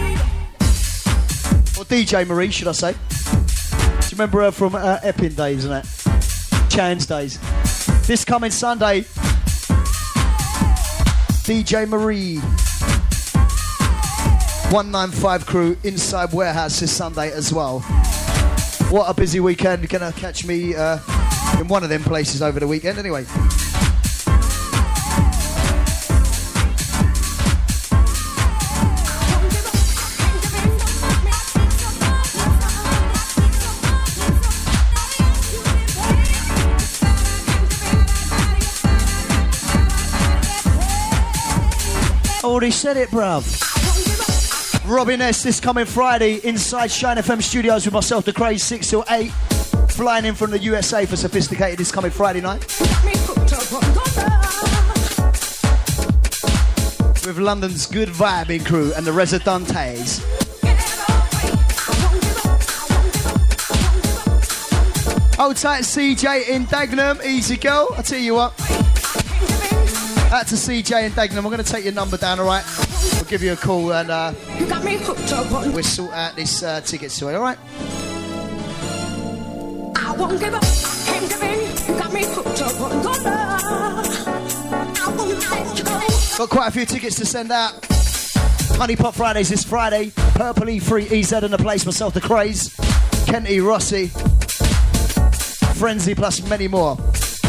Or D J Marie, should I say. Do you remember her from uh, Epping days and that? Chan's days. This coming Sunday, D J Marie. one ninety-five crew inside Warehouse this Sunday as well. What a busy weekend. You're going to catch me uh, in one of them places over the weekend anyway. Already said it, bruv. Robin S this coming Friday inside Shine F M Studios with myself, The Craze, six till eight. Flying in from the U S A for Sophisticated this coming Friday night. With London's good vibing crew and the Residentes. Hold tight, C J in Dagenham. Easy girl, I'll tell you what. Out to C J in Dagenham. I'm going to take your number down, alright? We'll give you a call and uh, we'll sort out this uh, ticket to it, alright? I won't give up, can't give in. You got me hooked up on your love. I won't let you go. Got quite a few tickets to send out. Honey Pot Fridays this Friday. Purple E three E Z in the place. Myself, The Craze. Kenty Rossi. Frenzy plus many more.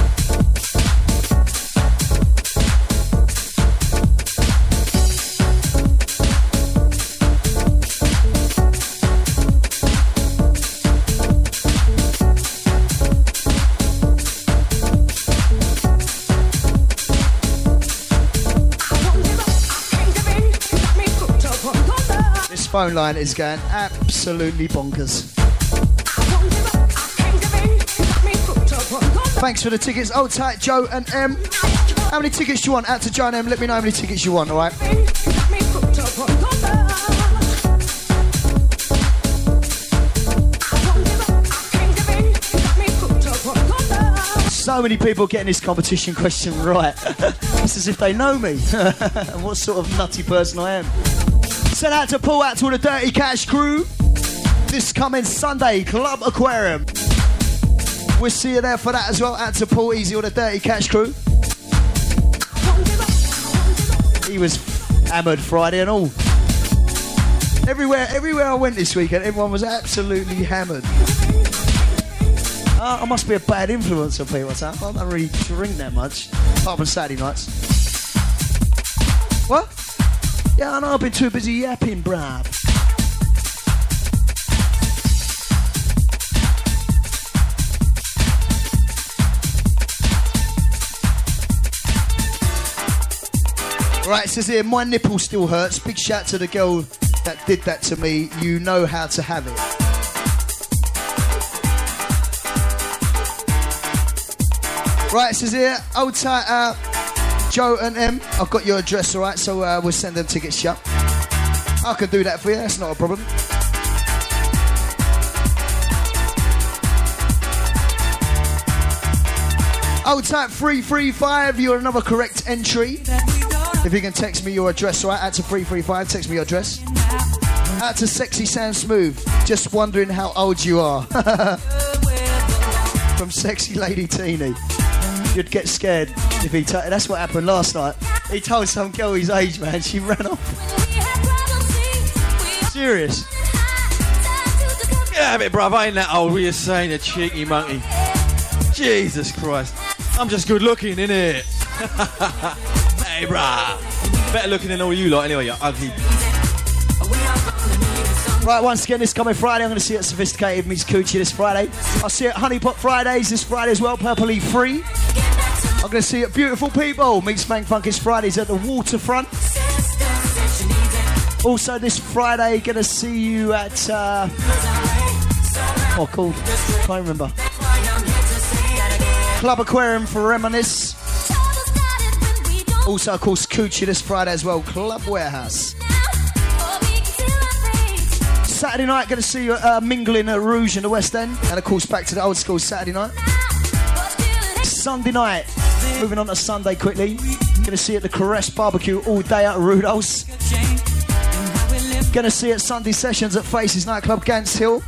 Phone line is going absolutely bonkers. Thanks for the tickets. Hold tight, Joe and M. How many tickets do you want? Out to Joe and M. Let me know how many tickets you want, alright? So many people getting this competition question right. It's as if they know me and what sort of nutty person I am. Send out to Paul, out to all the Dirty Cash crew. This coming Sunday, Club Aquarium. We'll see you there for that as well. Out to Paul, easy, all the Dirty Cash crew. He was hammered Friday and all. Everywhere, everywhere I went this weekend, everyone was absolutely hammered. Uh, I must be a bad influence on people. So I don't really drink that much, apart from Saturday nights. What? Yeah, I know, I've been too busy yapping, bruv. Right, it says here, my nipple still hurts. Big shout to the girl that did that to me. You know how to have it. Right, it says here, old tight, uh, Joe and M, I've got your address, all right, so uh, we'll send them tickets, yeah. I can do that for you, that's not a problem. Old type three three five, you're another correct entry. If you can text me your address, all right, out to three three five, text me your address. Out to Sexy Sound Smooth, just wondering how old you are. From Sexy Lady Teeny. You'd get scared if he told. That's what happened last night. He told some girl his age, man. She ran off. Serious. Get out of it, bruv. I ain't that old. What are you saying, you cheeky monkey? Jesus Christ. I'm just good looking, innit? Hey, bruv. Better looking than all you lot anyway, you ugly. Right, once again, this coming Friday, I'm going to see you at Sophisticated Meets Coochie this Friday. I'll see you at Honey Pot Fridays this Friday as well, Purple E three. I'm going to see you at Beautiful People Meets Spank Funkist Fridays at the Waterfront. Also this Friday, going to see you at, uh, what called? Can't remember. Club Aquarium for Reminisce. Also, of course, Coochie this Friday as well, Club Warehouse. Saturday night, going to see you uh, mingling at Rouge in the West End. And of course, back to the old school Saturday night. Sunday night, moving on to Sunday quickly. Going to see you at the Caress Barbecue all day at Rudolph's. Going to see you at Sunday Sessions at Faces Nightclub, Gants Hill.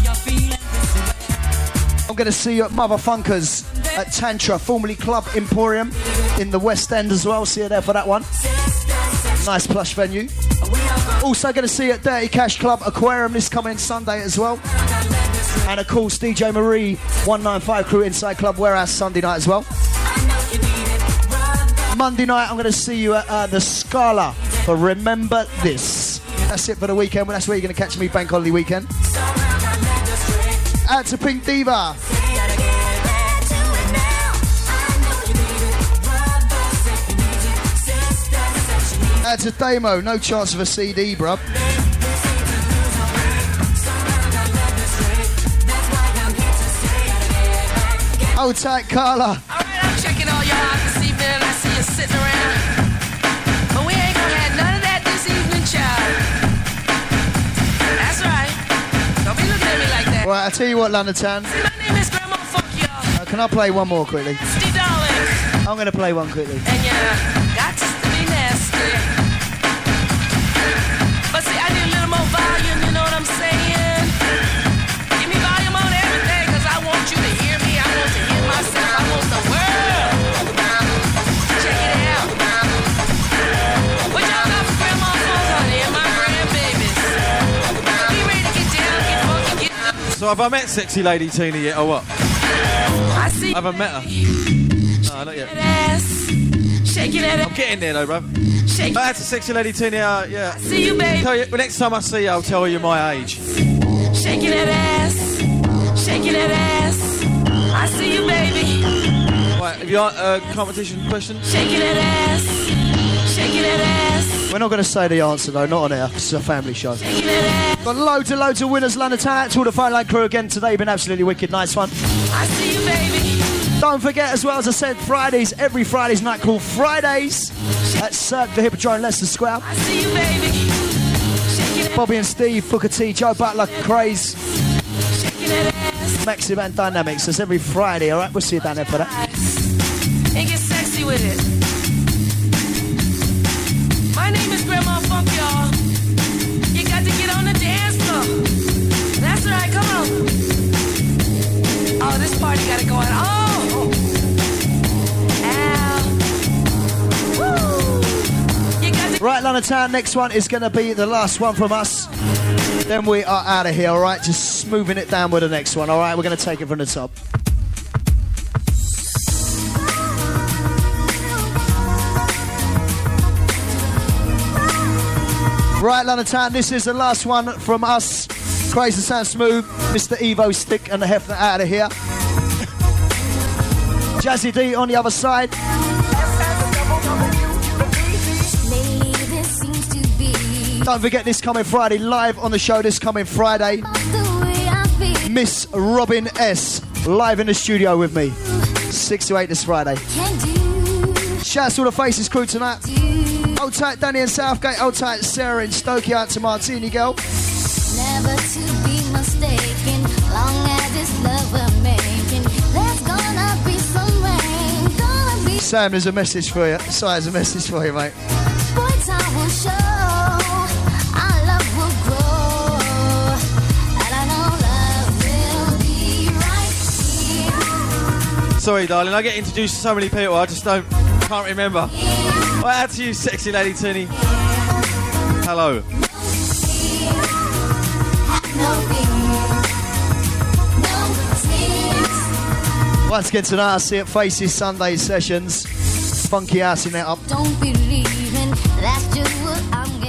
I'm going to see you at Mother Funkers at Tantra, formerly Club Emporium in the West End as well. See you there for that one. Nice plush venue. Also going to see you at Dirty Cash Club Aquarium this coming Sunday as well. And of course D J Marie one ninety-five crew inside Club Warehouse Sunday night as well. Monday night I'm going to see you at uh, the Scala for Remember This. That's it for the weekend. Well, that's where you're going to catch me bank holiday weekend. Out to Pink Diva. Out to Damo. No chance of a C D, bruv. Hold tight, Carla. Alright, I'm checking all y'all out this evening and I see you sitting around. But we ain't gonna have none of that this evening, child. That's right. Don't be looking at me like that. Right, I'll tell you what, London Town. See, my name is Grandma Funk, y'all. Uh, can I play one more quickly? Nasty darling. I'm going to play one quickly. And you got to be nasty. But see, I need a little more volume, you know what I'm saying? Give me volume on everything, cause I want you to hear me. I want to hear myself. I want the world. Check it out. What y'all got for Grandma Funk, honey, and my grandbabies? Be ready to get down, get funky, get... So have I met Sexy Lady Tina yet, or what? I see. I haven't met her. No, not yet. That ass. Shaking that I'm ass. getting there though, bruv. Shake But that's a Sexy Lady Tina, uh, yeah. See you, baby. Tell you, well, next time I see you, I'll tell you my age. Shaking that ass. Shaking that ass. I see you, baby. Right, have you got a uh, competition question? Shaking that ass. Shaking that ass. We're not going to say the answer though, not on air. This is a family show. Shaking that ass. Got loads and loads of winners, London Town. Out to all the phone line crew again today. Been absolutely wicked. Nice one. I see you, baby. Don't forget, as well as I said, Fridays, every Friday's night called Fridays at Cirque the Hippodrome, Leicester Square. I see you, baby. Shaking that, Bobby and Steve, Booker T, Joe Butler, Craze, shaking that ass. Maxim and Dynamics. That's every Friday, all right? We'll see you down there for that. And get sexy with it. My name is Grandma Funk, y'all. You got to get on the dance floor. That's right, come on. Oh, this party got it going. Oh! Ow. Woo! You got to... Right, London Town, next one is going to be the last one from us. Then we are out of here, all right? Just smoothing it down with the next one, all right? We're going to take it from the top. Right, London Town, this is the last one from us. Crazy Sound Smooth, Mister Evo Stick and the Hefner out of here. Jazzy D on the other side. Lately there seems to be Don't forget this coming Friday, live on the show this coming Friday. the way I feel. Miss Robin S. live in the studio with me. six to eight this Friday. Can do, Shouts to all the Faces crew tonight. do. Old tight Danny in Southgate, old tight Sarah in Stokey, out to Martini girl. Never to be mistaken. Long as it's love we're making, there's gonna be some rain. Gonna be Sam, there's a message for you. Sorry, there's a message for you, mate. boy, time will show. Our love will grow. And I know love will be right here. Sorry, darling, I get introduced to so many people, I just don't, can't remember. Well, out to you, Sexy Lady Tina. Hello. Once again tonight, I'll see you at Faces Sunday sessions. Funky house in it up. Don't believe in, that's just what I'm getting.